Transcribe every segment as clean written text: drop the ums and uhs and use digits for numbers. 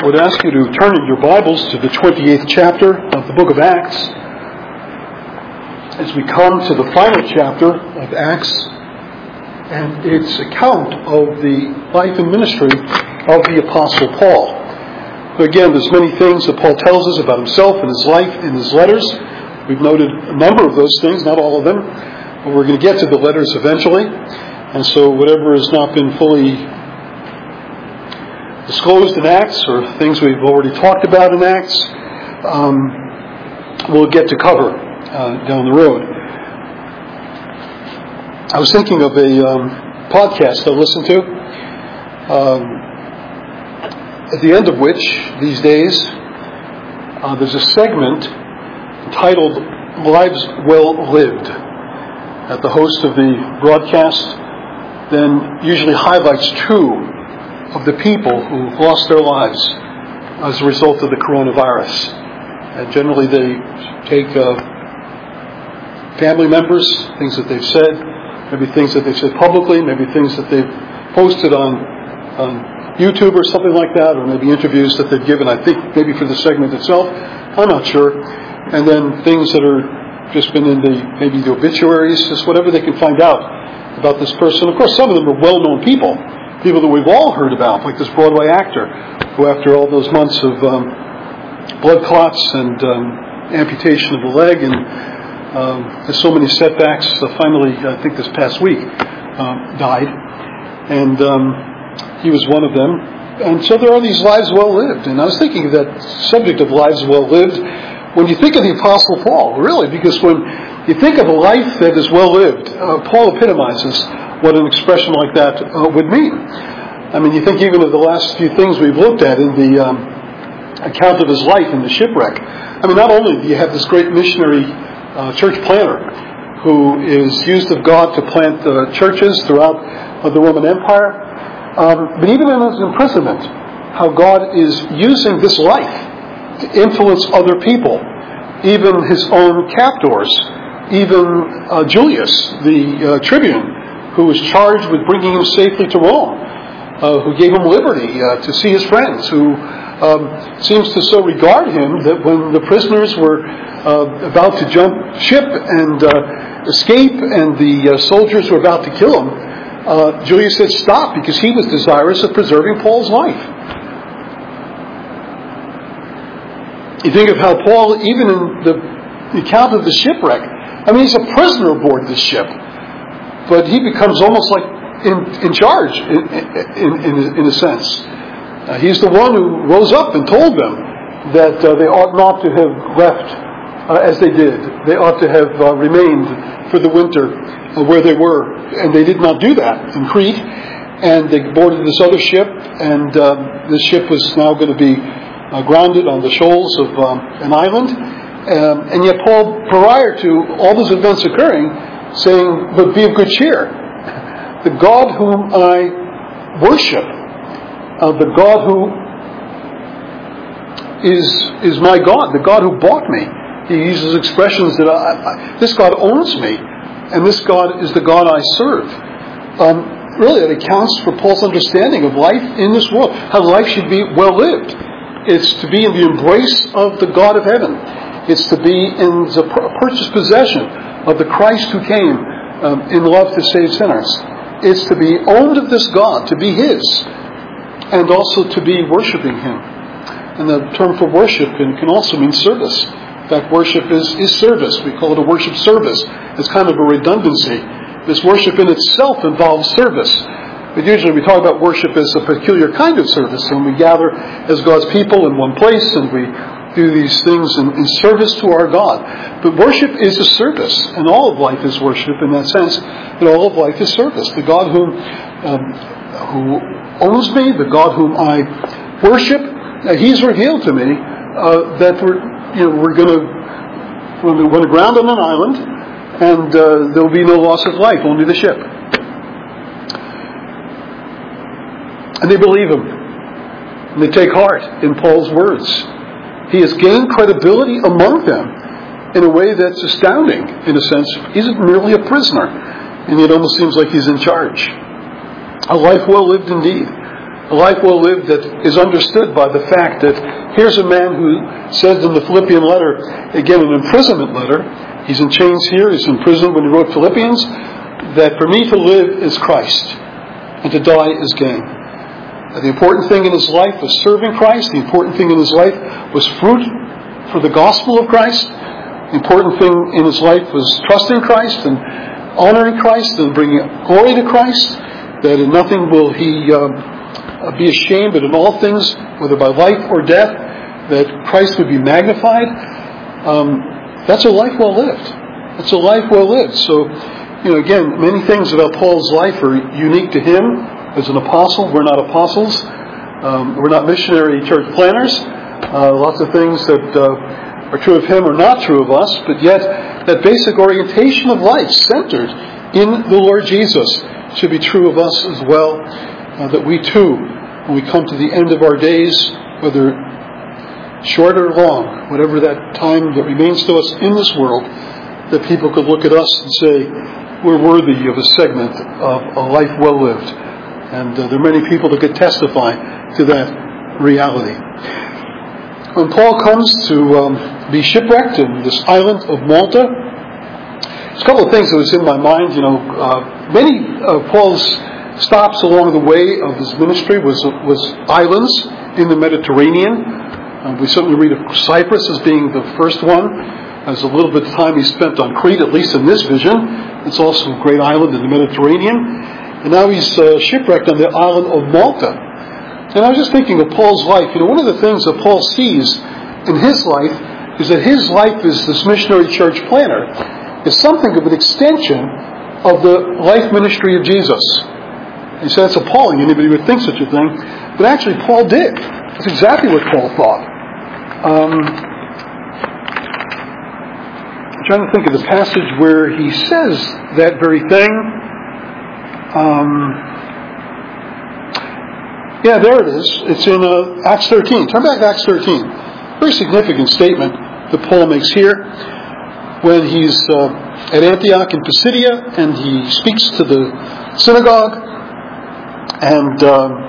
I would ask you to turn in your Bibles to the 28th chapter of the book of Acts as we come to the final chapter of Acts and its account of the life and ministry of the Apostle Paul. Again, there's many things that Paul tells us about himself and his life in his letters. We've noted a number of those things, not all of them, but we're going to get to the letters eventually. And so whatever has not been fully disclosed in Acts, or things we've already talked about in Acts, we'll get to cover down the road. I was thinking of a podcast I listened to, at the end of which, these days, there's a segment titled Lives Well Lived, that the host of the broadcast then usually highlights two of the people who lost their lives as a result of the coronavirus. And generally they take family members, things that they've said, maybe things that they've said publicly, maybe things that they've posted on YouTube or something like that, or maybe interviews that they've given, I think maybe for the segment itself, I'm not sure. And then things that are just been in maybe the obituaries, just whatever they can find out about this person. Of course, some of them are well-known people that we've all heard about, like this Broadway actor, who after all those months of blood clots and amputation of the leg and there's so many setbacks, finally, I think this past week, died. And he was one of them. And so there are these lives well lived. And I was thinking of that subject of lives well lived when you think of the Apostle Paul, really, because when you think of a life that is well lived, Paul epitomizes what an expression like that would mean. I mean, you think even of the last few things we've looked at in the account of his life in the shipwreck. I mean, not only do you have this great missionary church planter who is used of God to plant churches throughout the Roman Empire, but even in his imprisonment, how God is using this life to influence other people, even his own captors, even Julius, the tribune, who was charged with bringing him safely to Rome, who gave him liberty to see his friends, who seems to so regard him that when the prisoners were about to jump ship and escape, and the soldiers were about to kill him, Julius said stop, because he was desirous of preserving Paul's life. You think of how Paul, even in the account of the shipwreck, I mean, he's a prisoner aboard this ship, but he becomes almost like in charge, in a sense. He's the one who rose up and told them that they ought not to have left as they did. They ought to have remained for the winter where they were. And they did not do that in Crete. And they boarded this other ship, and this ship was now going to be grounded on the shoals of an island. And yet Paul, prior to all those events occurring, saying, but be of good cheer. The God whom I worship, the God who is my God, the God who bought me. He uses expressions that this God owns me, and this God is the God I serve. Really, it accounts for Paul's understanding of life in this world, how life should be well lived. It's to be in the embrace of the God of heaven. It's to be in the purchased possession of the Christ who came in love to save sinners. It's to be owned of this God, to be His, and also to be worshiping Him. And the term for worship can also mean service. In fact, worship is service. We call it a worship service. It's kind of a redundancy. This worship in itself involves service. But usually we talk about worship as a peculiar kind of service, and we gather as God's people in one place, and we do these things in service to our God. But worship is a service, and all of life is worship in that sense, and all of life is service. The God who owns me, the God whom I worship, He's revealed to me that we're going to ground on an island, and there will be no loss of life, only the ship. And they believe Him, and they take heart in Paul's words. He has gained credibility among them in a way that's astounding, in a sense. He isn't merely a prisoner, and it almost seems like he's in charge. A life well lived indeed. A life well lived that is understood by the fact that here's a man who says in the Philippian letter, again an imprisonment letter, he's in chains here, he's in prison when he wrote Philippians, that for me to live is Christ, and to die is gain. The important thing in his life was serving Christ. The important thing in his life was fruit for the gospel of Christ. The important thing in his life was trusting Christ and honoring Christ and bringing glory to Christ. That in nothing will he be ashamed, but in all things, whether by life or death, that Christ would be magnified. That's a life well lived. That's a life well lived. So, again, many things about Paul's life are unique to him as an apostle. We're not apostles. We're not missionary church planners. Lots of things that are true of him are not true of us, but yet that basic orientation of life centered in the Lord Jesus should be true of us as well. That we too, when we come to the end of our days, whether short or long, whatever that time that remains to us in this world, that people could look at us and say, we're worthy of a segment of a life well lived. And there are many people that could testify to that reality. When Paul comes to be shipwrecked in this island of Malta, there's a couple of things that was in my mind. Many of Paul's stops along the way of his ministry was islands in the Mediterranean. We certainly read of Cyprus as being the first one. There's a little bit of time he spent on Crete, at least in this vision. It's also a great island in the Mediterranean. And now he's shipwrecked on the island of Malta. And I was just thinking of Paul's life. One of the things that Paul sees in his life is that his life as this missionary church planner is something of an extension of the life ministry of Jesus. He said it's appalling anybody would think such a thing. But actually Paul did. That's exactly what Paul thought. I'm trying to think of the passage where he says that very thing. There it is. It's in Acts 13. Turn back to Acts 13. Very significant statement that Paul makes here when he's at Antioch in Pisidia and he speaks to the synagogue and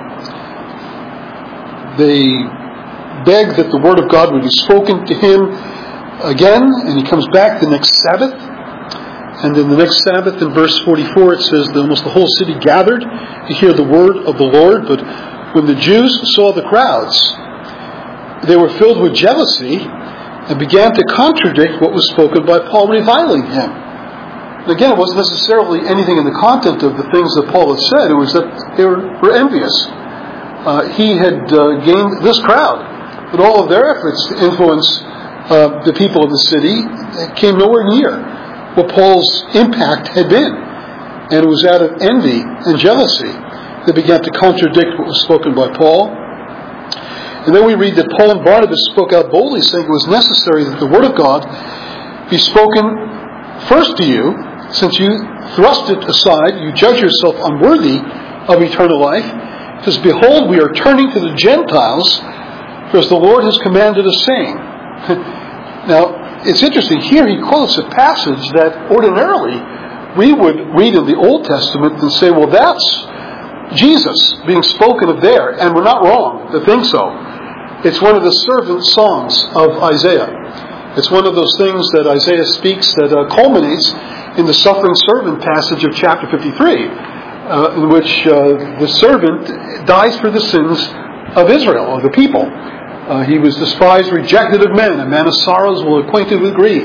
they beg that the word of God would be spoken to him again, and he comes back the next Sabbath. And in the next Sabbath, in verse 44, it says that almost the whole city gathered to hear the word of the Lord. But when the Jews saw the crowds, they were filled with jealousy and began to contradict what was spoken by Paul, reviling him. And again, it wasn't necessarily anything in the content of the things that Paul had said. It was that they were envious. He had gained this crowd, but all of their efforts to influence the people of the city came nowhere near what Paul's impact had been. And it was out of envy and jealousy that began to contradict what was spoken by Paul. And then we read that Paul and Barnabas spoke out boldly, saying it was necessary that the word of God be spoken first to you, since you thrust it aside, you judge yourself unworthy of eternal life, because behold, we are turning to the Gentiles, for as the Lord has commanded us, saying. Now, it's interesting, here he quotes a passage that ordinarily we would read in the Old Testament and say, well, that's Jesus being spoken of there, and we're not wrong to think so. It's one of the servant songs of Isaiah. It's one of those things that Isaiah speaks that culminates in the suffering servant passage of chapter 53, in which the servant dies for the sins of Israel, of the people. He was despised, rejected of men, a man of sorrows, well acquainted with grief.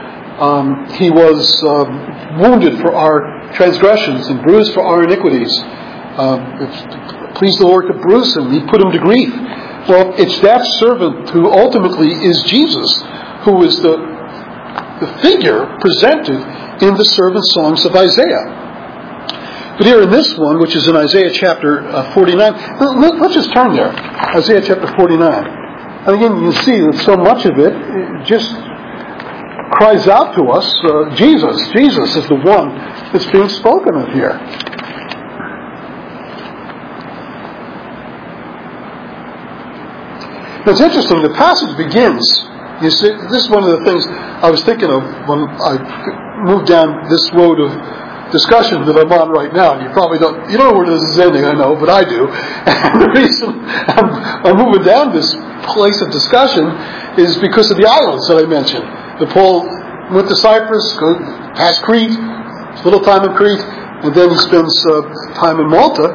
He was wounded for our transgressions and bruised for our iniquities. It pleased the Lord to bruise him. He put him to grief. Well, it's that servant who ultimately is Jesus, who is the figure presented in the servant songs of Isaiah. But here in this one, which is in Isaiah chapter 49, let's just turn there. Isaiah chapter 49. And again, you see that so much of it just cries out to us, Jesus. Jesus is the one that's being spoken of here. It's interesting, the passage begins, you see, this is one of the things I was thinking of when I moved down this road of discussion that I'm on right now. You probably don't know where this is ending, I know, but I do. And the reason I'm moving down this place of discussion is because of the islands that I mentioned. That Paul went to Cyprus, go past Crete, a little time in Crete, and then he spends time in Malta.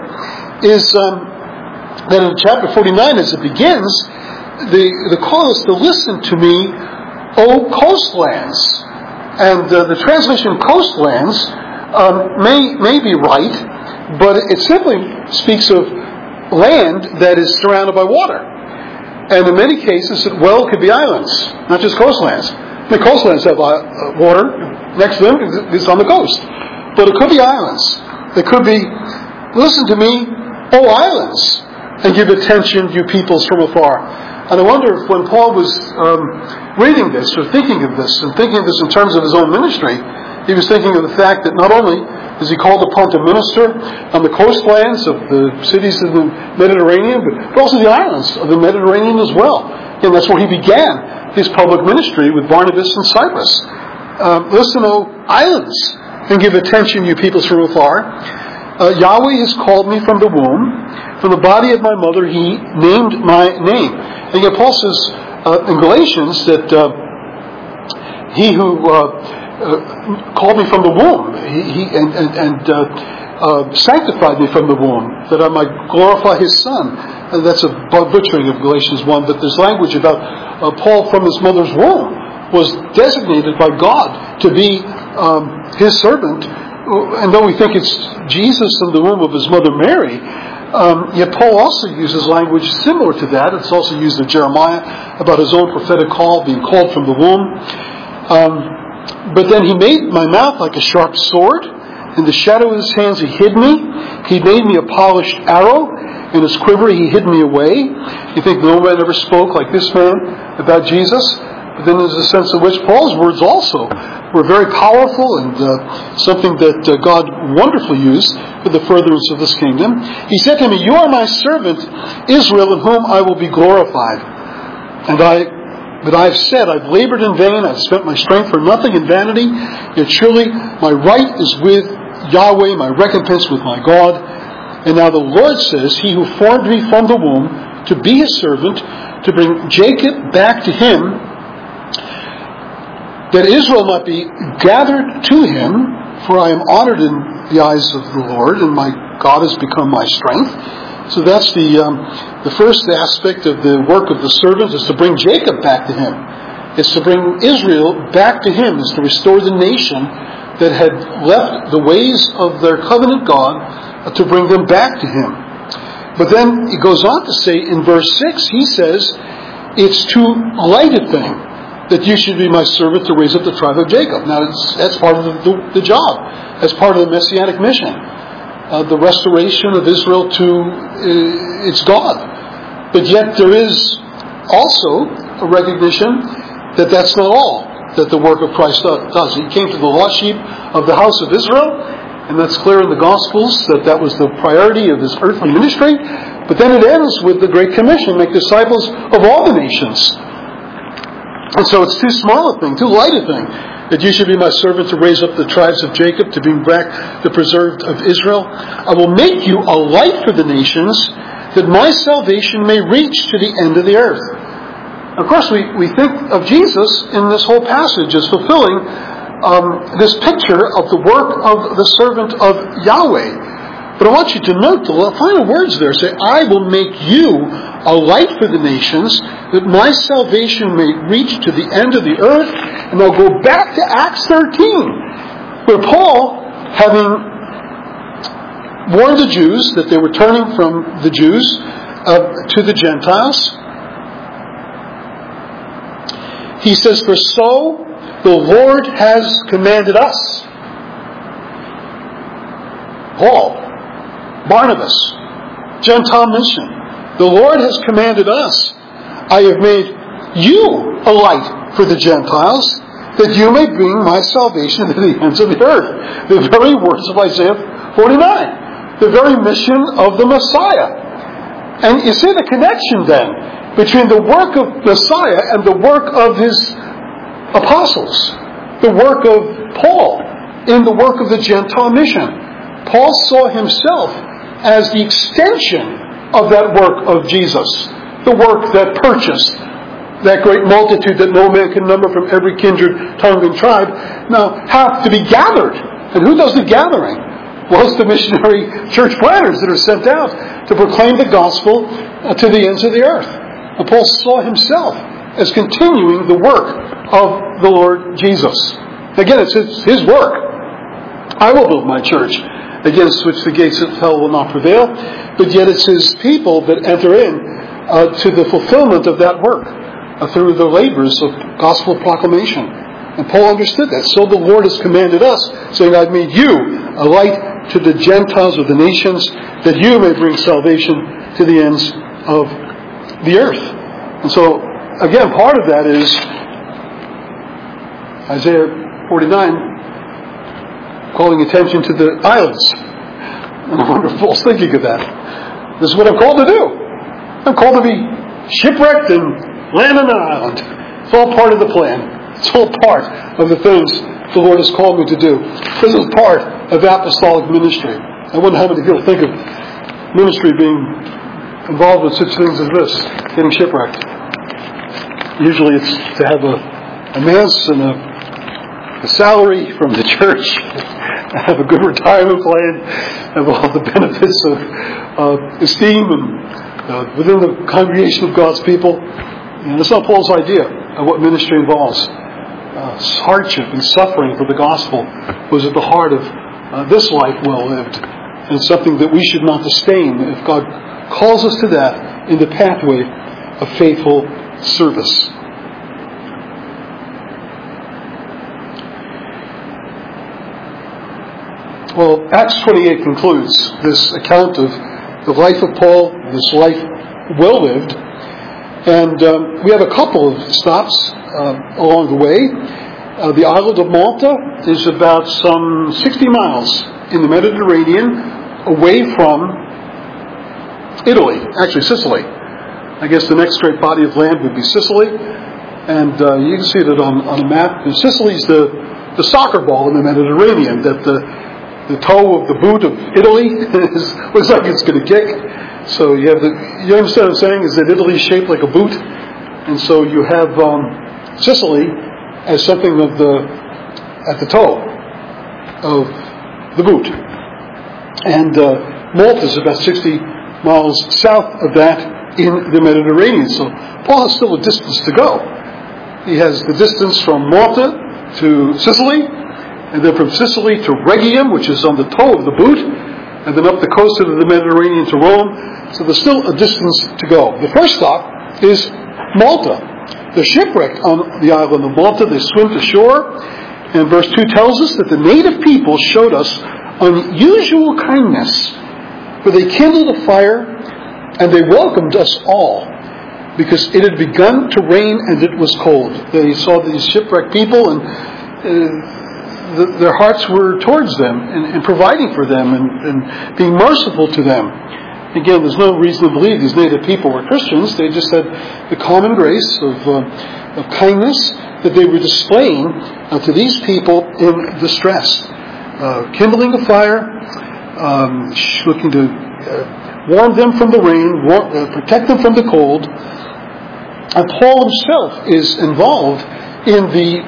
Then in chapter 49, as it begins, the call is to listen to me, O coastlands. And the translation coastlands may be right, but it simply speaks of land that is surrounded by water. And in many cases, it could be islands, not just coastlands. The coastlands have water next to them, it's on the coast. But it could be islands. It could be, listen to me, O islands, and give attention, you peoples from afar. And I wonder if when Paul was reading this, or thinking of this, and thinking of this in terms of his own ministry, he was thinking of the fact that not only is he called upon to minister on the coastlands of the cities of the Mediterranean, but also the islands of the Mediterranean as well. And that's where he began his public ministry with Barnabas in Cyprus. Listen, O islands, and give attention, you peoples from afar. Yahweh has called me from the womb. From the body of my mother, He named my name. And yet Paul says in Galatians that He who called me from the womb, sanctified me from the womb, that I might glorify His Son. And that's a butchering of Galatians 1, but there's language about Paul from his mother's womb was designated by God to be His servant. And though we think it's Jesus in the womb of His mother Mary, yet Paul also uses language similar to that. It's also used in Jeremiah about his own prophetic call, being called from the womb. But then He made my mouth like a sharp sword. In the shadow of His hands He hid me. He made me a polished arrow. In His quiver He hid me away. You think no man ever spoke like this man about Jesus? But then there's a sense in which Paul's words also were very powerful and something that God wonderfully used for the furtherance of this kingdom. He said to me, you are my servant, Israel, in whom I will be glorified. But I have said, I've labored in vain, I've spent my strength for nothing in vanity, yet surely my right is with Yahweh, my recompense with my God. And now the Lord says, He who formed me from the womb to be His servant, to bring Jacob back to Him, that Israel might be gathered to Him, for I am honored in the eyes of the Lord, and my God has become my strength. So that's the first aspect of the work of the servant, is to bring Jacob back to Him. It's to bring Israel back to Him. It's to restore the nation that had left the ways of their covenant God, to bring them back to Him. But then he goes on to say in verse 6, he says, it's too light a thing that you should be my servant to raise up the tribe of Jacob. Now, that's part of the job. That's part of the Messianic mission. The restoration of Israel to its God. But yet there is also a recognition that that's not all that the work of Christ does. He came to the lost sheep of the house of Israel, and that's clear in the Gospels that was the priority of His earthly ministry. But then it ends with the Great Commission, make disciples of all the nations. And so it's too small a thing, too light a thing, that you should be my servant to raise up the tribes of Jacob, to bring back the preserved of Israel. I will make you a light for the nations, that my salvation may reach to the end of the earth. Of course, we think of Jesus in this whole passage as fulfilling this picture of the work of the servant of Yahweh. But I want you to note the final words there. Say, I will make you a light for the nations, that my salvation may reach to the end of the earth. And they'll go back to Acts 13, where Paul, having warned the Jews that they were turning from the Jews to the Gentiles, he says, for so the Lord has commanded us. Paul, Barnabas, Gentile mission. The Lord has commanded us. I have made you a light for the Gentiles, that you may bring my salvation to the ends of the earth. The very words of Isaiah 49. The very mission of the Messiah. And you see the connection then between the work of Messiah and the work of His apostles. The work of Paul in the work of the Gentile mission. Paul saw himself as the extension of that work of Jesus, the work that purchased that great multitude that no man can number from every kindred, tongue, and tribe, now have to be gathered. And who does the gathering? Well, it's the missionary church planters that are sent out to proclaim the gospel to the ends of the earth. And Paul saw himself as continuing the work of the Lord Jesus. Again, it's his work. I will build my church, against which the gates of hell will not prevail. But yet it's his people that enter in to the fulfillment of that work through the labors of gospel proclamation. And Paul understood that. So the Lord has commanded us, saying, I've made you a light to the Gentiles of the nations, that you may bring salvation to the ends of the earth. And so, again, part of that is Isaiah 49, calling attention to the islands. And I wonder if Paul's thinking of that. This is what I'm called to do. I'm called to be shipwrecked and land on an island. It's all part of the plan. It's all part of the things the Lord has called me to do. This is part of apostolic ministry. I wonder how many people think of ministry being involved with such things as this, getting shipwrecked. Usually it's to have a mass and a salary from the church, have a good retirement plan, have all the benefits of esteem and within the congregation of God's people. And that's not Paul's idea of what ministry involves. Hardship and suffering for the gospel was at the heart of this life well lived, and something that we should not disdain if God calls us to that in the pathway of faithful service. Well, Acts 28 concludes this account of the life of Paul, this life well lived. And we have a couple of stops along the way. The island of Malta is about some 60 miles in the Mediterranean away from Italy, actually Sicily. I guess the next great body of land would be Sicily. And you can see that on a map. And Sicily's the soccer ball in the Mediterranean that the toe of the boot of Italy looks like it's going to kick. So you understand what I'm saying, is that Italy's shaped like a boot. And so you have Sicily as something at the toe of the boot. And Malta is about 60 miles south of that in the Mediterranean. So Paul has still a distance to go. He has the distance from Malta to Sicily, and then from Sicily to Rhegium, which is on the toe of the boot, and then up the coast of the Mediterranean to Rome. So there's still a distance to go. The first stop is Malta. They're shipwrecked on the island of Malta. They swim to shore. And verse 2 tells us that the native people showed us unusual kindness, for they kindled a fire and they welcomed us all, because it had begun to rain and it was cold. They saw these shipwrecked people, and their hearts were towards them and providing for them and being merciful to them. Again, there's no reason to believe these native people were Christians. They just had the common grace of kindness that they were displaying to these people in distress. Kindling a fire, looking to warm them from the rain, protect them from the cold. And Paul himself is involved in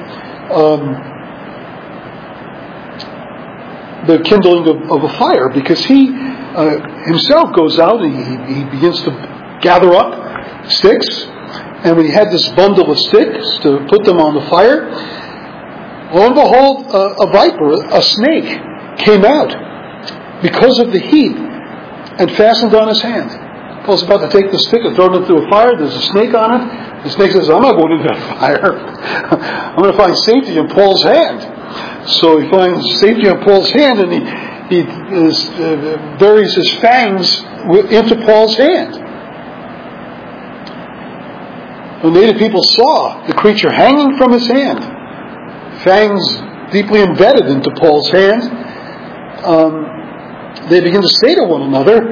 the kindling of a fire, because he himself goes out and he begins to gather up sticks, and when he had this bundle of sticks to put them on the fire, lo and behold, a viper, a snake, came out because of the heat and fastened on his hand. Paul's about to take the stick and throw it into a fire. There's a snake on it. The snake says, I'm not going into that fire. I'm going to find safety in Paul's hand. So he finds safety on Paul's hand, and he buries his fangs into Paul's hand. The native people saw the creature hanging from his hand, fangs deeply embedded into Paul's hand. They begin to say to one another,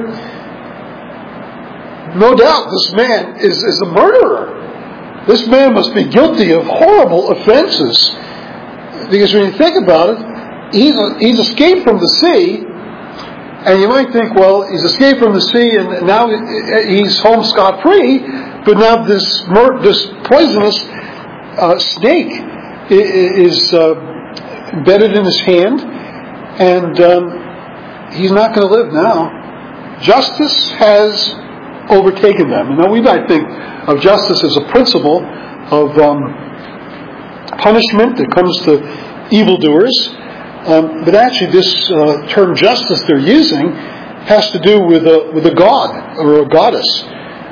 no doubt this man is a murderer. This man must be guilty of horrible offenses. Because when you think about it, he's escaped from the sea, and you might think, well, he's escaped from the sea, and now he's home scot-free, but now this poisonous snake is embedded in his hand, and he's not going to live now. Justice has overtaken them. Now, we might think of justice as a principle of punishment that comes to evildoers, but actually this term justice they're using has to do with a god or a goddess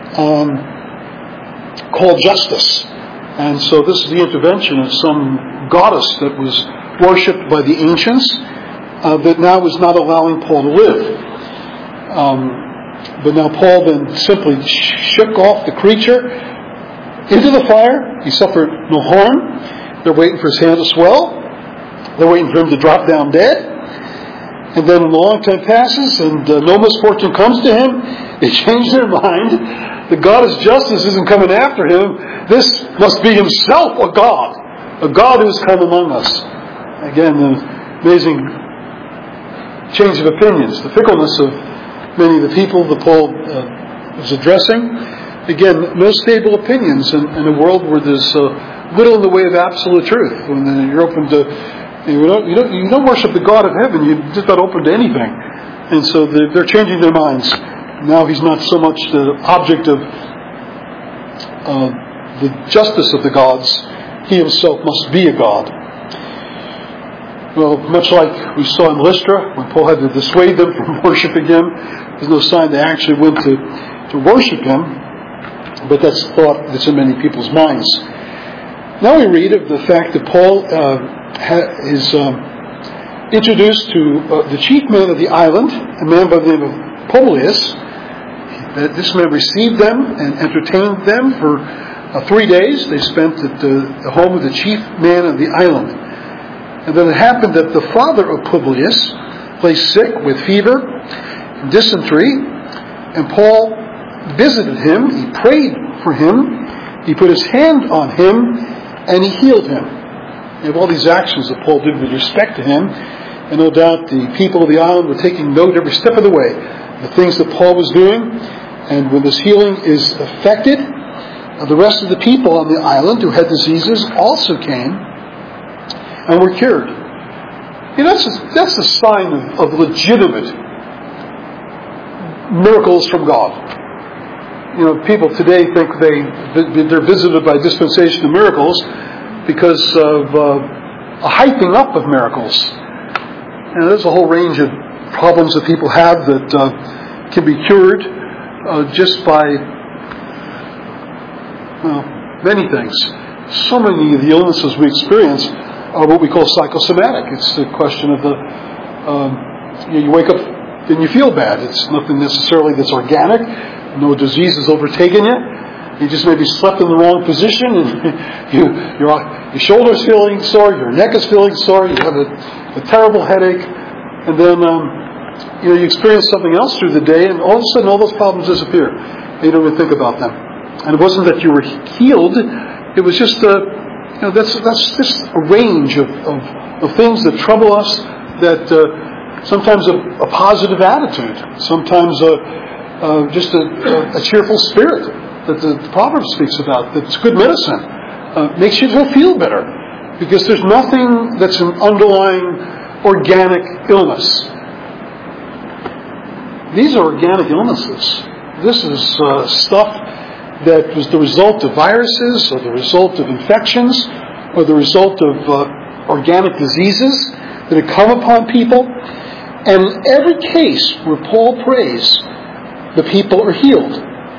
called Justice. And so this is the intervention of some goddess that was worshipped by the ancients that now is not allowing Paul to live. But now Paul then simply shook off the creature into the fire. He suffered no harm. They're waiting for his hand to swell. They're waiting for him to drop down dead. And then a long time passes and no misfortune comes to him. They change their mind. The goddess Justice isn't coming after him. This must be himself a god who's come among us. Again, the amazing change of opinions, the fickleness of many of the people that Paul was addressing. Again, no stable opinions in a world where there's little in the way of absolute truth. When you're open to, you don't worship the God of heaven. You're just not open to anything. And so they're changing their minds. Now he's not so much the object of the justice of the gods. He himself must be a god. Well, much like we saw in Lystra, when Paul had to dissuade them from worshiping him, there's no sign they actually went to worship him, but that's a thought that's in many people's minds. Now we read of the fact that Paul is introduced to the chief man of the island, a man by the name of Publius. This man received them and entertained them for 3 days. They spent at the home of the chief man of the island. And then it happened that the father of Publius lay sick with fever and dysentery, and Paul visited him. He prayed for him. He put his hand on him, and he healed him. You have all these actions that Paul did with respect to him, and no doubt the people of the island were taking note every step of the way, the things that Paul was doing. And when this healing is effected, the rest of the people on the island who had diseases also came and were cured. That's a sign of legitimate miracles from God. People today think they're visited by dispensation of miracles because of a hyping up of miracles. And there's a whole range of problems that people have that can be cured just by many things. So many of the illnesses we experience are what we call psychosomatic. It's the question of you wake up and you feel bad. It's nothing necessarily that's organic. No disease has overtaken you. You just maybe slept in the wrong position, and your shoulder's feeling sore, your neck is feeling sore, you have a terrible headache, and then you experience something else through the day, and all of a sudden all those problems disappear. And you don't even think about them. And it wasn't that you were healed; it was just that's just a range of things that trouble us. That sometimes a positive attitude, sometimes just a cheerful spirit that the Proverbs speaks about. That's good medicine. Makes you feel better, because there's nothing that's an underlying organic illness. These are organic illnesses. This is stuff that was the result of viruses, or the result of infections, or the result of organic diseases that had come upon people. And in every case where Paul prays, the people are healed.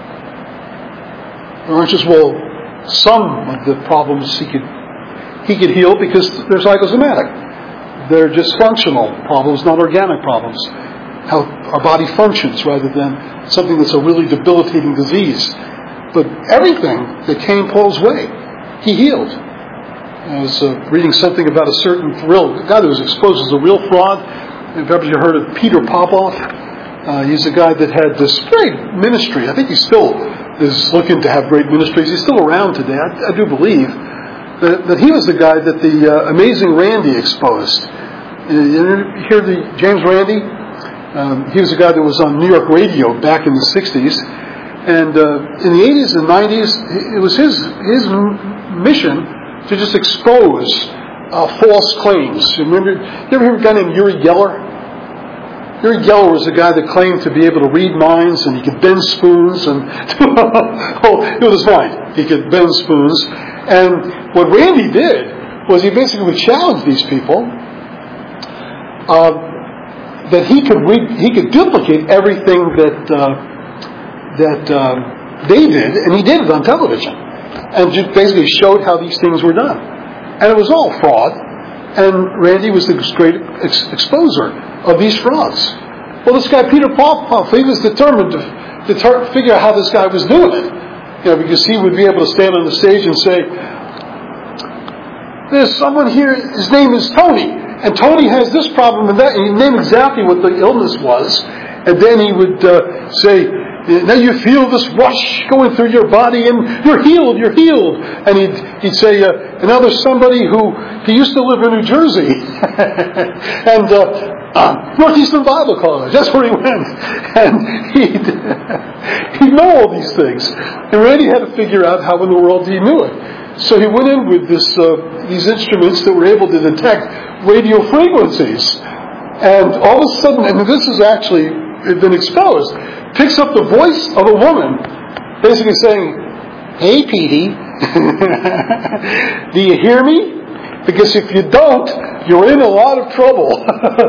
There aren't just, some of the problems he could heal because they're psychosomatic. They're just functional problems, not organic problems. How our body functions rather than something that's a really debilitating disease. But everything that came Paul's way, he healed. I was reading something about a certain guy that was exposed as a real fraud. And perhaps you heard of Peter Popoff. He's a guy that had this great ministry. I think he still is looking to have great ministries. He's still around today. I do believe that he was the guy that the Amazing Randy exposed. You hear the James Randi? He was a guy that was on New York radio back in the 60s. And in the 80s and 90s, it was his mission to just expose false claims. You ever hear a guy named Uri Geller? Uri Geller was a guy that claimed to be able to read minds, and he could bend spoons, and it was fine. He could bend spoons. And what Randi did was he basically challenged these people that he could duplicate everything that they did, and he did it on television, and just basically showed how these things were done. And it was all fraud, and Randi was the great exposer of these frauds. Well, this guy Peter Popoff, he was determined to figure out how this guy was doing it, because he would be able to stand on the stage and say, "There's someone here. His name is Tony, and Tony has this problem and that." And he'd name exactly what the illness was, and then he would say, "Now you feel this rush going through your body, and you're healed. You're healed." And he'd say, "And now there's somebody he used to live in New Jersey, and Northeastern Bible College. That's where he went." And he'd know all these things, and Randi had to figure out how in the world he knew it. So he went in with these instruments that were able to detect radio frequencies, and all of a sudden, and this has actually been exposed, picks up the voice of a woman, basically saying, "Hey, Petey, do you hear me? Because if you don't, you're in a lot of trouble."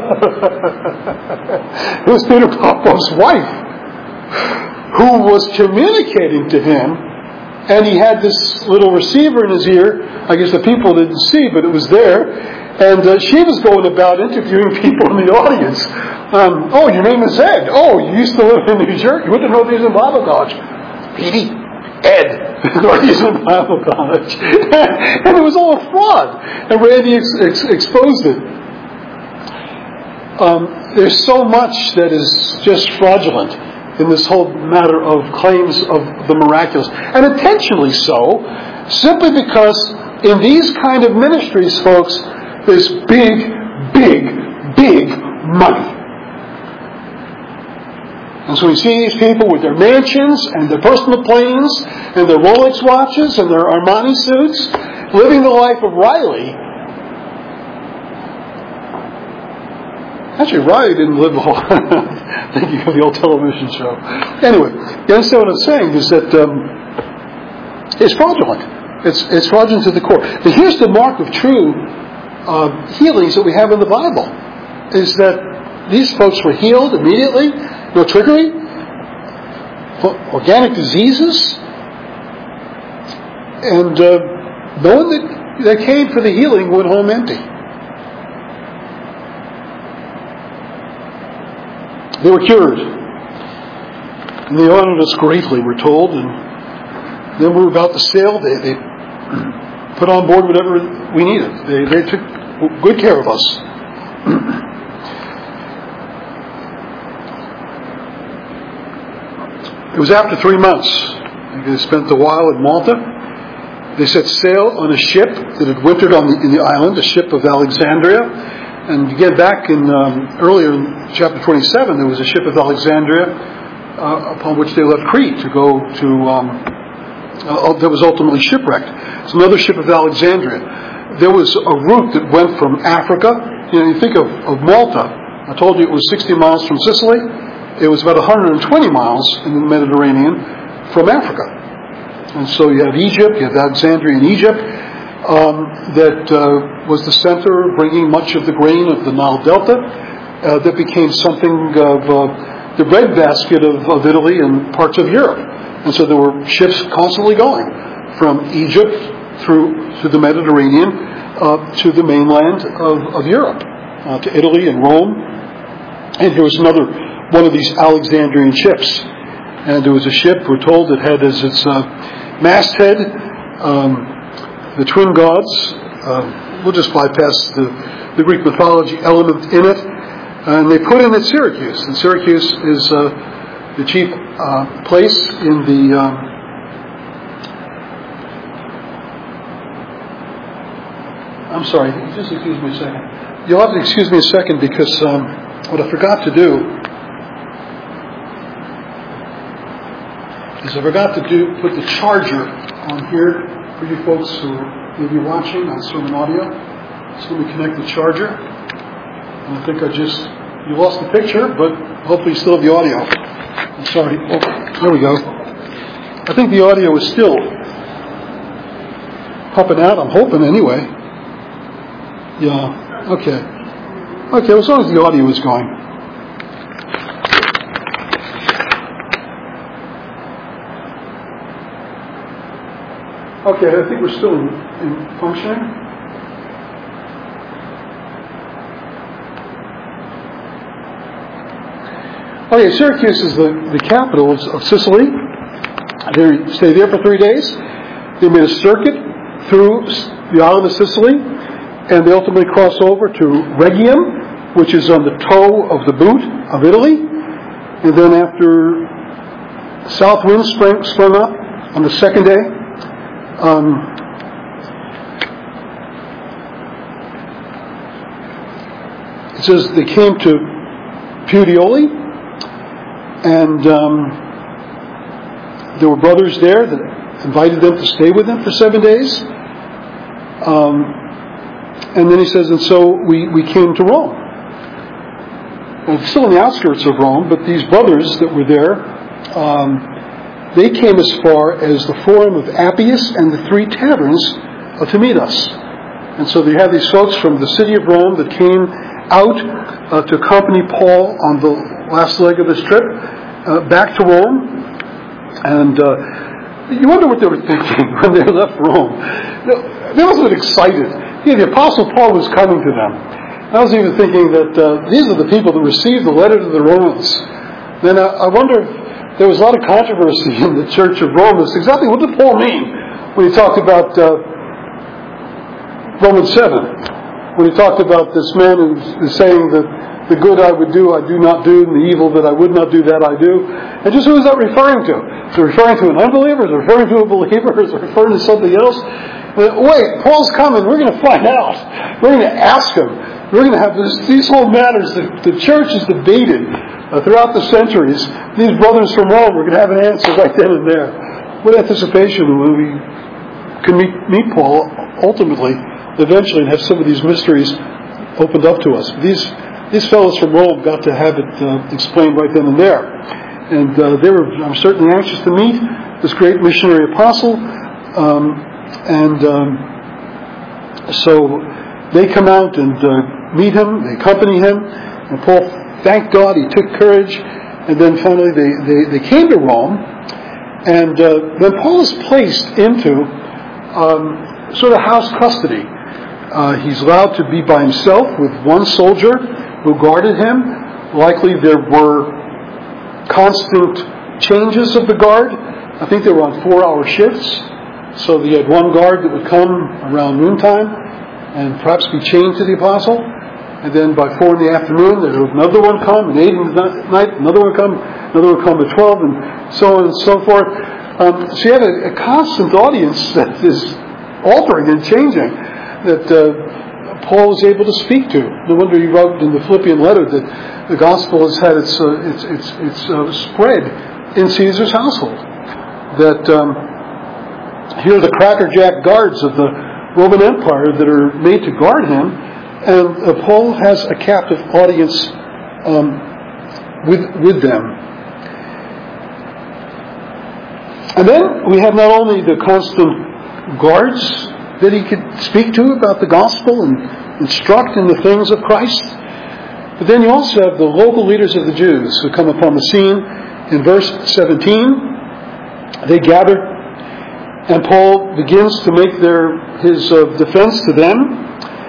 It was Peter Popoff's wife who was communicating to him, and he had this little receiver in his ear. I guess the people didn't see, but it was there. And she was going about interviewing people in the audience. "Oh, your name is Ed. Oh, you used to live in New Jersey. You went to Northeastern Bible College." "Petey, Ed, Northeastern Bible College." And it was all a fraud. And Randi exposed it. There's so much that is just fraudulent in this whole matter of claims of the miraculous. And intentionally so, simply because in these kind of ministries, folks, there's big, big, big money. And so we see these people with their mansions and their personal planes and their Rolex watches and their Armani suits, living the life of Riley. Actually, Riley didn't live a whole thinking of the old television show. Anyway, you understand what I'm saying is that it's fraudulent. It's fraudulent to the core. But here's the mark of true healings that we have in the Bible, is that these folks were healed immediately, no trickery, organic diseases, and no one that came for the healing went home empty. They were cured, and they honored us greatly, we're told, and then we were about to sail. They put on board whatever we needed. They took good care of us. It was after 3 months. They spent a while in Malta. They set sail on a ship that had wintered in the island, a ship of Alexandria. And again, back in earlier in chapter 27, there was a ship of Alexandria upon which they left Crete to go to. That was ultimately shipwrecked. It's another ship of Alexandria. There was a route that went from Africa. You think of Malta. I told you it was 60 miles from Sicily. It was about 120 miles in the Mediterranean from Africa. And so you have Egypt, you have Alexandria in Egypt, that was the center, bringing much of the grain of the Nile Delta, that became something of the breadbasket of Italy and parts of Europe. And so there were ships constantly going from Egypt through the Mediterranean to the mainland of Europe, to Italy and Rome. And there was another one of these Alexandrian ships. And there was a ship, we're told, that had as its masthead the twin gods. We'll just bypass the Greek mythology element in it. And they put in at Syracuse. And Syracuse is the chief place in the I'm sorry, just excuse me a second. You'll have to excuse me a second because what I forgot to do is put the charger on here for you folks who may be watching on sermon audio. So let me connect the charger. And I think you lost the picture, but hopefully you still have the audio. I'm sorry. Oh, there we go. I think the audio is still popping out. I'm hoping anyway. Yeah. Okay. Okay, as long as the audio is going. Okay, I think we're still in functioning. Okay, Syracuse is the capital of Sicily. They stay there for 3 days. They made a circuit through the island of Sicily, and they ultimately cross over to Rhegium, which is on the toe of the boot of Italy. And then after south winds sprung up on the second day, it says they came to Puteoli, and there were brothers there that invited them to stay with them for 7 days. And then he says, and so we came to Rome. And still in the outskirts of Rome, but these brothers that were there, they came as far as the Forum of Appius and the 3 taverns to meet us. And so they had these folks from the city of Rome that came out to accompany Paul on the last leg of his trip back to Rome. And you wonder what they were thinking when they left Rome. They must have been excited. The Apostle Paul was coming to them. I was even thinking that these are the people that received the letter to the Romans. Then I wonder if there was a lot of controversy in the Church of Rome. It's exactly what did Paul mean when he talked about Romans 7? When he talked about this man who's saying that the good I would do, I do not do, and the evil that I would not do, that I do. And just who is that referring to? Is it referring to an unbeliever? Is it referring to a believer? Is it referring to something else? Wait, Paul's coming. We're going to find out. We're going to ask him. We're going to have these whole matters that the church has debated throughout the centuries. These brothers from Rome, we're going to have an answer right then and there. What anticipation when we can meet Paul ultimately, eventually, and have some of these mysteries opened up to us. These fellows from Rome got to have it explained right then and there. And they were, I'm certainly anxious to meet this great missionary apostle. So they come out and meet him, they accompany him, and Paul, thank God, he took courage, and then finally they came to Rome, and then Paul is placed into sort of house custody. He's allowed to be by himself with one soldier who guarded him. Likely there were constant changes of the guard. I think they were on 4-hour shifts. So you had one guard that would come around noontime and perhaps be chained to the apostle. And then by 4 in the afternoon, there would another one come, and 8 in the night, another one come at 12, and so on and so forth. So you had a constant audience that is altering and changing that Paul was able to speak to. No wonder he wrote in the Philippian letter that the gospel has had its spread in Caesar's household. That here are the crackerjack guards of the Roman Empire that are made to guard him, and Paul has a captive audience with them. And then we have not only the constant guards that he could speak to about the gospel and instruct in the things of Christ, but then you also have the local leaders of the Jews who come upon the scene. In verse 17, they gather, and Paul begins to make his defense to them.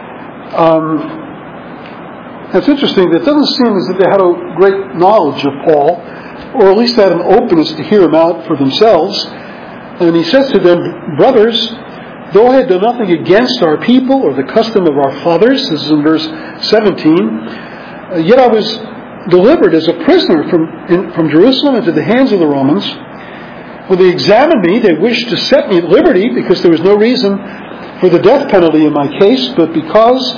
It's interesting that it doesn't seem as if they had a great knowledge of Paul, or at least had an openness to hear him out for themselves. And he says to them, brothers, though I had done nothing against our people or the custom of our fathers, this is in verse 17, yet I was delivered as a prisoner from Jerusalem into the hands of the Romans. When they examined me, they wished to set me at liberty because there was no reason for the death penalty in my case, but because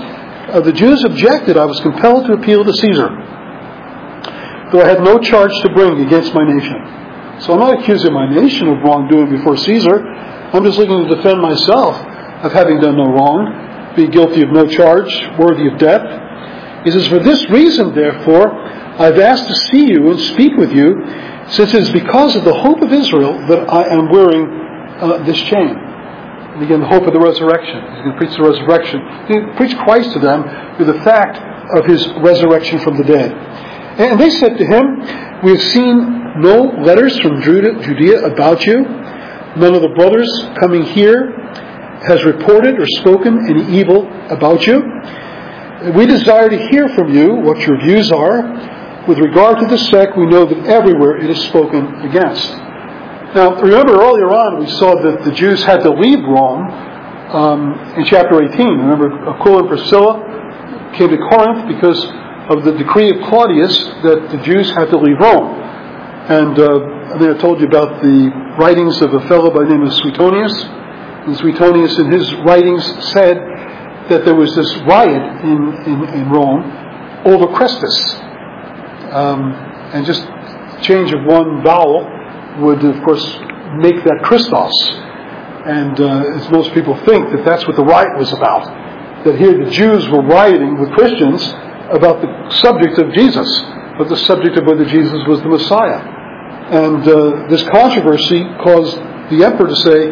The Jews objected. I was compelled to appeal to Caesar, though I had no charge to bring against my nation. So I'm not accusing my nation of wrongdoing before Caesar. I'm just looking to defend myself of having done no wrong, be guilty of no charge, worthy of death. He says, for this reason, therefore, I've asked to see you and speak with you, since it is because of the hope of Israel that I am wearing this chain. And again, the hope of the resurrection. He's going to preach the resurrection. He preached Christ to them with the fact of his resurrection from the dead. And they said to him, we have seen no letters from Judea about you. None of the brothers coming here has reported or spoken any evil about you. We desire to hear from you what your views are. With regard to the sect, we know that everywhere it is spoken against. Now, remember earlier on we saw that the Jews had to leave Rome in chapter 18. Remember, Aquila and Priscilla came to Corinth because of the decree of Claudius that the Jews had to leave Rome. And I think I told you about the writings of a fellow by the name of Suetonius. And Suetonius in his writings said that there was this riot in Rome over Christus. And just change of one vowel would, of course, make that Christos. And as most people think, that that's what the riot was about. That here the Jews were rioting with Christians about the subject of Jesus, but the subject of whether Jesus was the Messiah. And this controversy caused the emperor to say,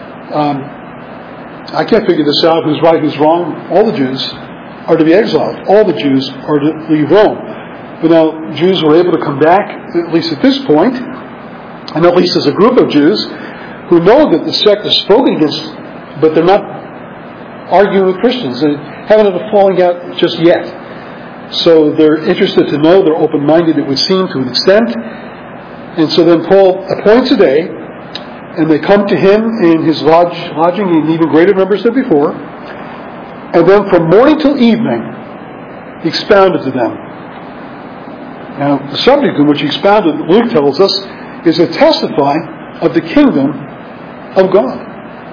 I can't figure this out, who's right, who's wrong. All the Jews are to be exiled. All the Jews are to leave Rome. But now Jews were able to come back, at least at this point, and at least as a group of Jews who know that the sect is spoken against, but they're not arguing with Christians. They haven't had a falling out just yet. So they're interested to know, they're open-minded, it would seem, to an extent. And so then Paul appoints a day, and they come to him in his lodging in even greater numbers than before. And then from morning till evening, he expounded to them. Now, the subject in which he expounded, Luke tells us, is to testify of the kingdom of God.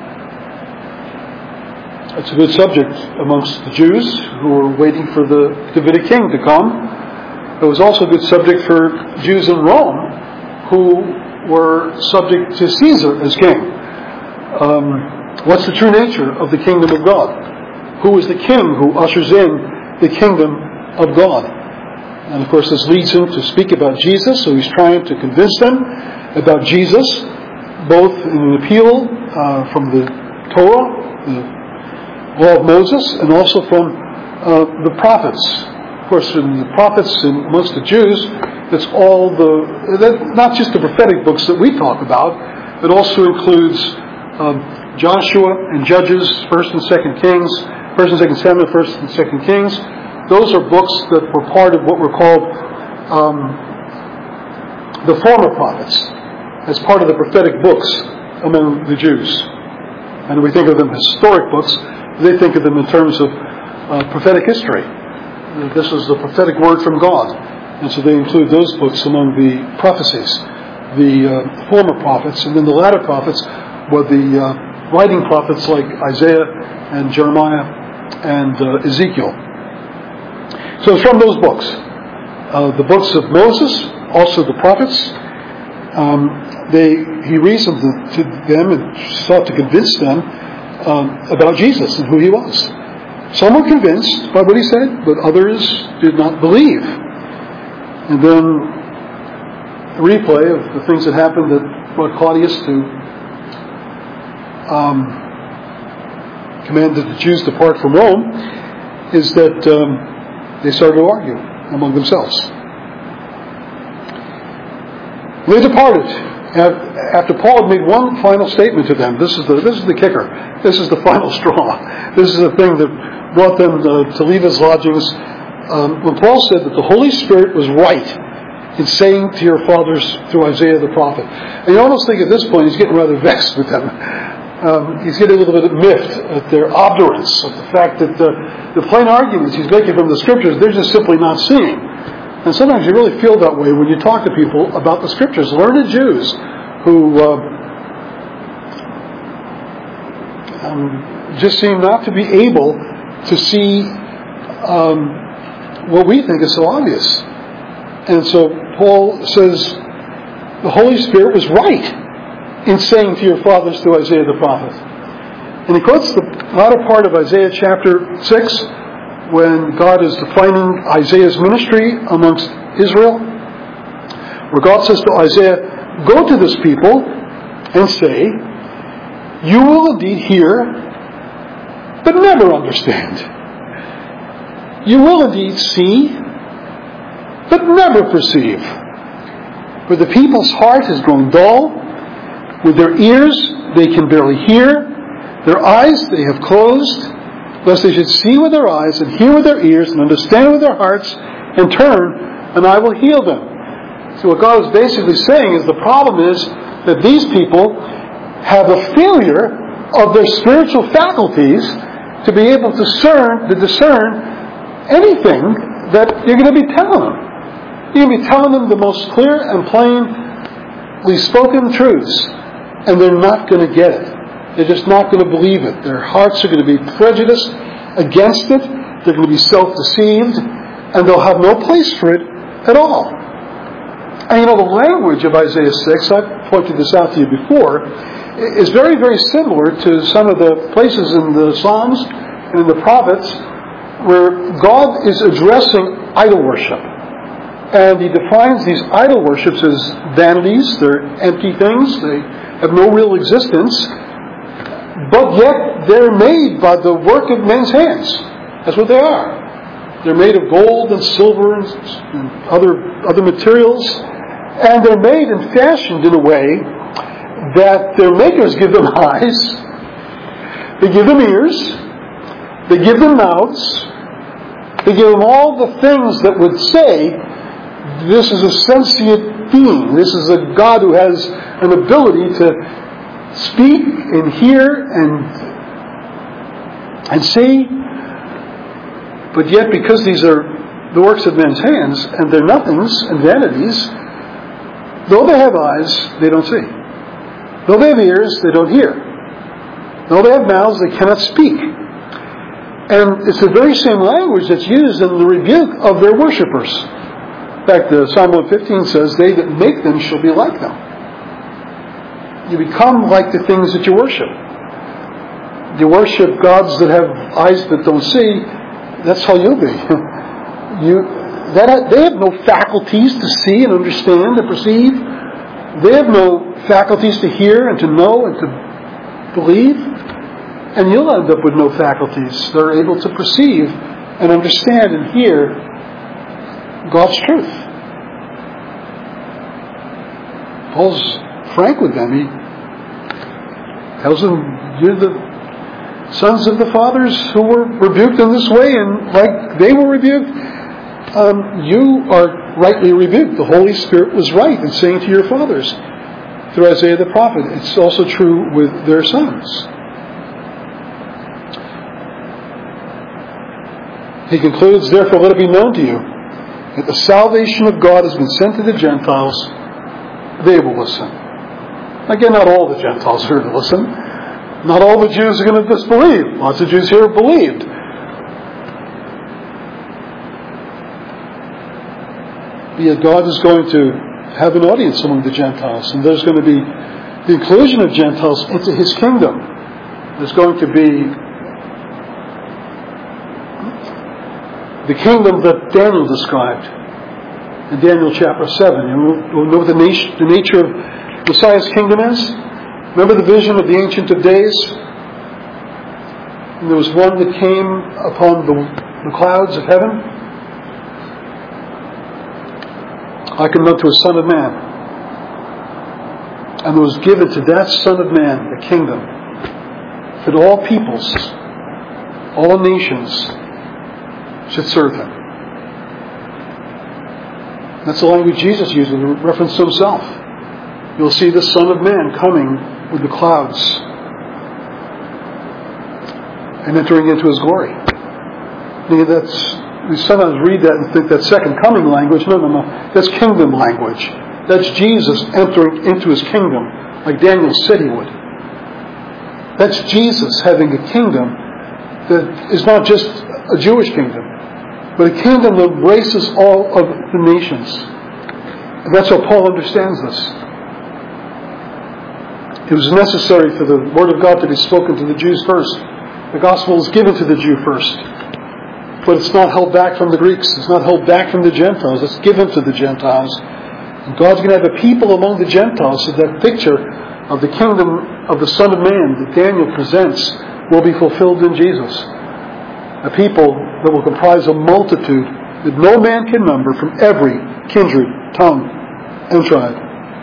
It's a good subject amongst the Jews who were waiting for the Davidic king to come. It was also a good subject for Jews in Rome who were subject to Caesar as king. What's the true nature of the kingdom of God? Who is the king who ushers in the kingdom of God? And of course this leads him to speak about Jesus, so he's trying to convince them about Jesus, both in an appeal from the Torah, the law of Moses, and also from the prophets. Of course, in the prophets and amongst the Jews, it's all not just the prophetic books that we talk about, it also includes Joshua and Judges, 1st and 2nd Kings, 1st and 2nd Samuel, 1st and 2nd Kings. Those are books that were part of what were called the former prophets, as part of the prophetic books among the Jews. And we think of them as historic books, they think of them in terms of prophetic history. This is the prophetic word from God. And so they include those books among the prophecies, the former prophets, and then the latter prophets were the writing prophets like Isaiah and Jeremiah and Ezekiel. So it's from those books. The books of Moses, also the prophets, he reasoned to them and sought to convince them about Jesus and who he was. Some were convinced by what he said, but others did not believe. And then a replay of the things that happened that brought Claudius to command that the Jews depart from Rome is that they started to argue among themselves. They departed after Paul had made one final statement to them. This is the kicker. This is the final straw. This is the thing that brought them to leave his lodgings. When Paul said that the Holy Spirit was right in saying to your fathers through Isaiah the prophet. And you almost think at this point he's getting rather vexed with them. He's getting a little bit miffed at their obdurance, at the fact that the plain arguments he's making from the Scriptures, they're just simply not seeing. And sometimes you really feel that way when you talk to people about the Scriptures. Learned Jews who just seem not to be able to see what we think is so obvious. And so Paul says the Holy Spirit was right in saying to your fathers through Isaiah the prophet. And he quotes the latter part of Isaiah chapter 6 when God is defining Isaiah's ministry amongst Israel, where God says to Isaiah, go to this people and say, you will indeed hear, but never understand. You will indeed see, but never perceive. For the people's heart has grown dull. With their ears they can barely hear. Their eyes they have closed, lest they should see with their eyes and hear with their ears and understand with their hearts and turn, and I will heal them. So what God is basically saying is the problem is that these people have a failure of their spiritual faculties to be able to discern anything that you're going to be telling them. You're going to be telling them the most clear and plainly spoken truths, and they're not going to get it. They're just not going to believe it. Their hearts are going to be prejudiced against it. They're going to be self-deceived, and they'll have no place for it at all. And the language of Isaiah 6, I've pointed this out to you before, is very, very similar to some of the places in the Psalms and in the prophets where God is addressing idol worship. And He defines these idol worships as vanities. They're empty things. They have no real existence. But yet they're made by the work of men's hands. That's what they are. They're made of gold and silver and other materials. And they're made and fashioned in a way that their makers give them eyes, they give them ears, they give them mouths, they give them all the things that would say this is a sentient being, this is a God who has an ability to speak and hear and see. But yet, because these are the works of men's hands and they're nothings and vanities, though they have eyes, they don't see. Though they have ears, they don't hear. Though they have mouths, they cannot speak. And it's the very same language that's used in the rebuke of their worshippers. In fact, Psalm 115 says, they that make them shall be like them. You become like the things that you worship. You worship gods that have eyes that don't see, that's how you'll be. They have no faculties to see and understand and perceive. They have no faculties to hear and to know and to believe. And you'll end up with no faculties. They're able to perceive and understand and hear God's truth. Paul's frank with them. He tells them, you're the sons of the fathers who were rebuked in this way, and like they were rebuked, you are rightly rebuked. The Holy Spirit was right in saying to your fathers through Isaiah the prophet. It's also true with their sons. He concludes, therefore let it be known to you that the salvation of God has been sent to the Gentiles. They will listen. Again, not all the Gentiles are going to listen. Not all the Jews are going to disbelieve. Lots of Jews here have believed. But yet God is going to have an audience among the Gentiles, and there's going to be the inclusion of Gentiles into His kingdom. There's going to be the kingdom that Daniel described in Daniel chapter 7. You know what the nature of Messiah's kingdom is? Remember the vision of the Ancient of Days? And there was one that came upon the clouds of heaven, likened unto a Son of Man. And there was given to that Son of Man the kingdom, that all peoples, all nations should serve Him. That's the language Jesus used in reference to Himself. You'll see the Son of Man coming with the clouds and entering into His glory. We sometimes read that and think that's second coming language. No. That's kingdom language. That's Jesus entering into His kingdom, like Daniel said He would. That's Jesus having a kingdom that is not just a Jewish kingdom. but a kingdom that embraces all of the nations. And that's how Paul understands this. It was necessary for the Word of God to be spoken to the Jews first. The gospel is given to the Jew first. But it's not held back from the Greeks. It's not held back from the Gentiles. It's given to the Gentiles. And God's going to have a people among the Gentiles, so that picture of the kingdom of the Son of Man that Daniel presents will be fulfilled in Jesus. A people that will comprise a multitude that no man can number, from every kindred, tongue, and tribe.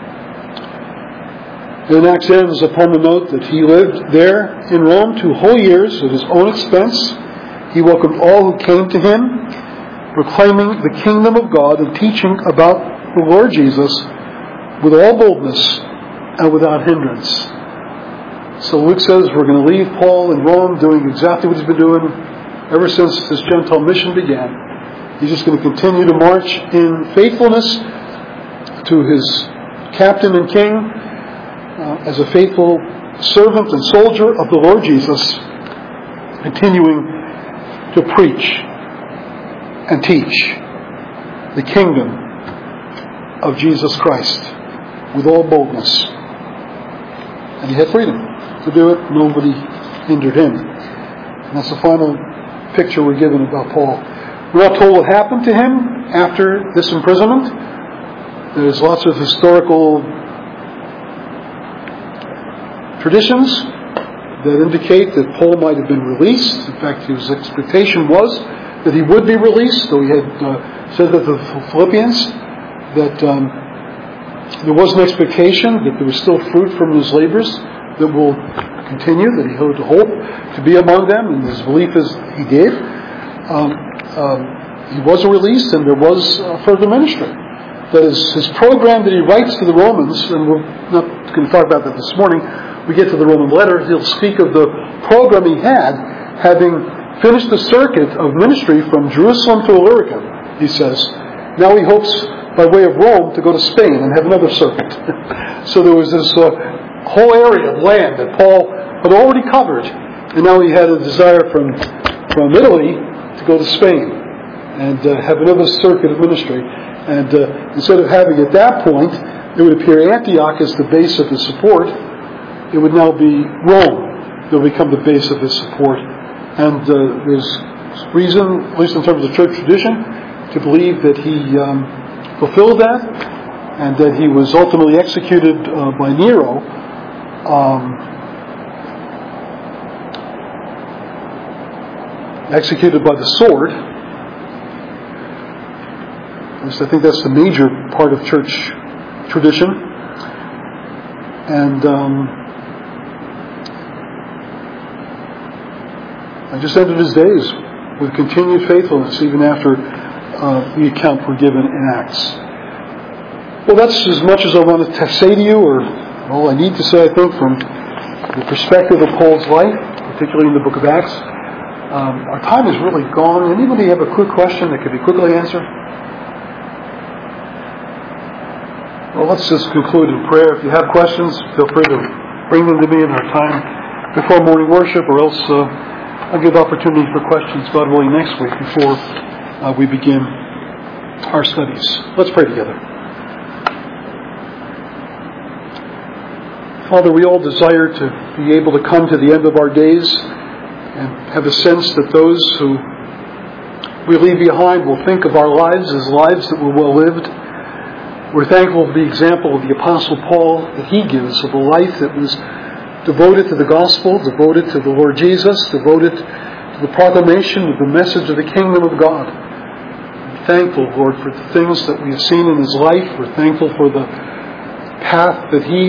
And Acts ends upon the note that he lived there in Rome 2 whole years at his own expense. He welcomed all who came to him, proclaiming the kingdom of God and teaching about the Lord Jesus with all boldness and without hindrance. So Luke says we're going to leave Paul in Rome doing exactly what he's been doing ever since this Gentile mission began. He's just going to continue to march in faithfulness to his captain and king, as a faithful servant and soldier of the Lord Jesus, continuing to preach and teach the kingdom of Jesus Christ with all boldness. And he had freedom to do it. Nobody hindered him. And that's the final picture we're given about Paul. We're not told what happened to him after this imprisonment. There's lots of historical traditions that indicate that Paul might have been released. In fact, his expectation was that he would be released, though he had said that to the Philippians that there was an expectation that there was still fruit from his labors that will continue, that he hoped to hope to be among them, and his belief is he did. He was released, and there was further ministry. That is, his program that he writes to the Romans, and we're not going to talk about that this morning. We get to the Roman letter, he'll speak of the program he had, having finished the circuit of ministry from Jerusalem to Illyricum, he says. Now he hopes, by way of Rome, to go to Spain and have another circuit. So there was this whole area of land that Paul had already covered, and now he had a desire from Italy to go to Spain and have another circuit of ministry. And instead of having, at that point, it would appear Antioch as the base of his support, it would now be Rome that will become the base of his support. And there's reason, at least in terms of church tradition, to believe that he fulfilled that, and that he was ultimately executed by Nero executed by the sword. At least I think that's the major part of church tradition. And I just ended his days with continued faithfulness, even after the account we're given in Acts. Well, that's as much as I want to say to you, or all I need to say, I think, from the perspective of Paul's life, particularly in the book of Acts. Our time is really gone. Anybody have a quick question that could be quickly answered? Well, let's just conclude in prayer. If you have questions, feel free to bring them to me in our time before morning worship, or else I'll give opportunity for questions, God willing, next week before we begin our studies. Let's pray together. Father, we all desire to be able to come to the end of our days and have a sense that those who we leave behind will think of our lives as lives that were well lived. We're thankful for the example of the Apostle Paul that he gives of a life that was devoted to the gospel, devoted to the Lord Jesus, devoted to the proclamation of the message of the kingdom of God. We're thankful, Lord, for the things that we have seen in his life. We're thankful for the path that he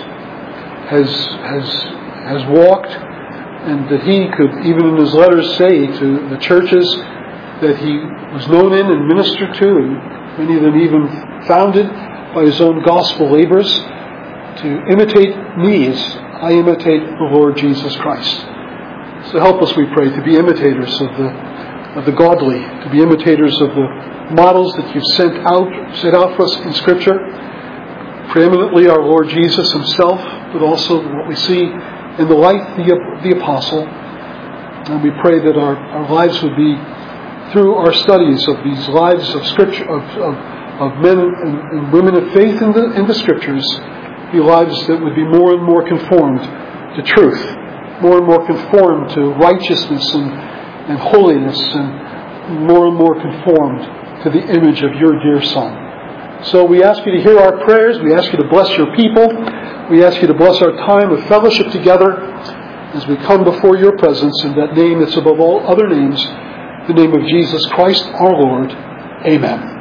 has walked, and that he could, even in his letters, say to the churches that he was known in and ministered to, and many of them even founded by his own gospel labors, to imitate me as I imitate the Lord Jesus Christ. So help us, we pray, to be imitators of the godly, to be imitators of the models that you've set out for us in Scripture. Preeminently our Lord Jesus himself, but also what we see in the life of the apostle. And we pray that our lives would be through our studies of these lives of Scripture, of men and women of faith in the Scriptures, be lives that would be more and more conformed to truth, more and more conformed to righteousness and holiness, and more conformed to the image of your dear Son. So we ask you to hear our prayers. We ask you to bless your people. We ask you to bless our time of fellowship together as we come before your presence in that name that's above all other names, the name of Jesus Christ our Lord. Amen.